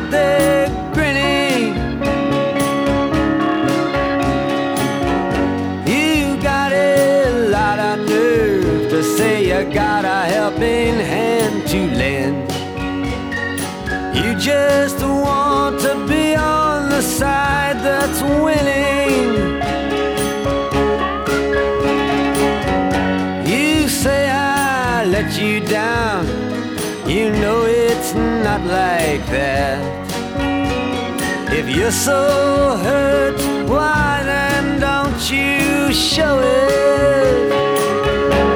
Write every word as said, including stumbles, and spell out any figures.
there grinning. You got a lot of nerve to say you got a helping hand to lend. You just want to be on the side that's winning. You say I let you down, you know it's not like that. If you're so hurt, why then don't you show it?